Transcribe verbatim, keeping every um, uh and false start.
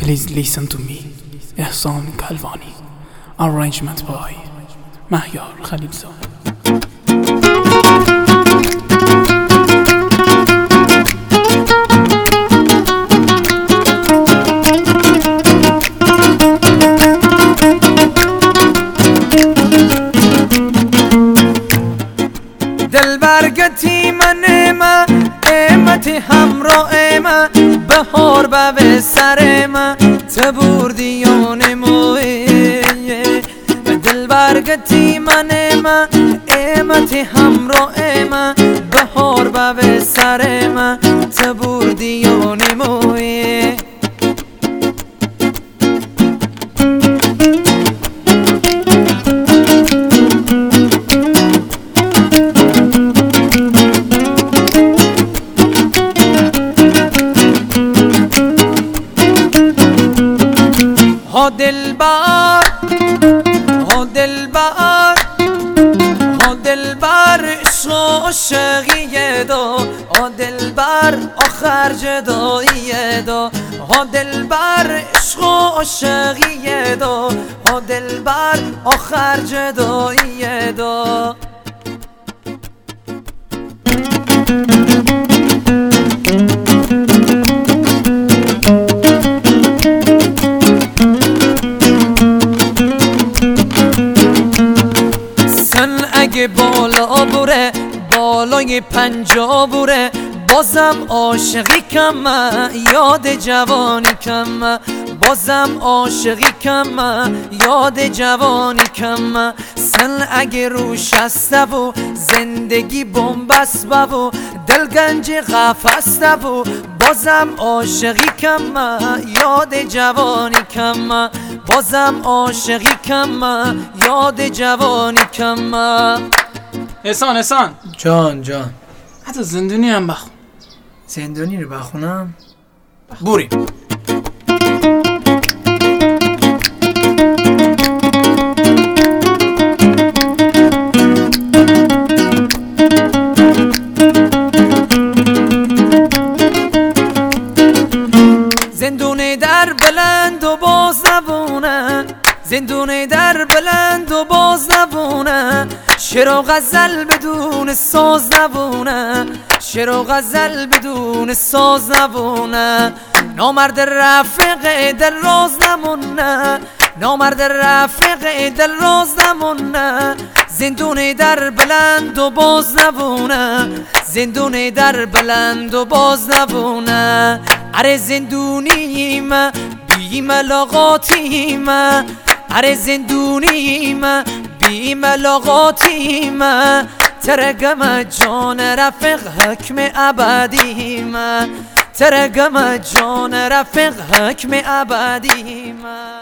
Please listen to me. احسان کلوانی. Arrangement by مهیار خلیلزاده. دل برگتی من ما قیمت همراه ما بهار به سر ما تبوردیان مویه دل برگتی من ما قیمت همراه ما بهار به سر ما تبوردیان مویه ها دلبر ها دلبر ها دلبر عشق و عاشقی دو ها دلبر آخر جدایی دو ها دلبر عشق و عاشقی دو ها دلبر آخر جدایی دو اگه بالا بره بالای پنجا بره بازم عاشقی کم یاد جوانی کم بازم عاشقی کم یاد جوانی کم سن اگه روش هسته و زندگی بنبست و دل گنج قفسته و بازم عاشقی کم یاد جوانی کم بازم عاشقی کم یاد جوانی کم. احسان احسان جان جان حتی زندونی هم بخون. زندونی رو بخونم؟ بوریم. زندون در بلند و باز نبونه زندون در بلند و باز نبونه شعر و غزل بدون ساز نبونه شعر و غزل بدون ساز نبونه نامرد رفیق دل راز نمونه نامرد رفیق دل راز نمونه زندون در بلند و باز نبونه زندون در بلند و باز نبونه اره زندونیم بی ملاقاتیم اره زندونیم بی ملاقاتیم ترگم جان رفیق حکم ابدیم ترگم جان رفیق حکم ابدیم.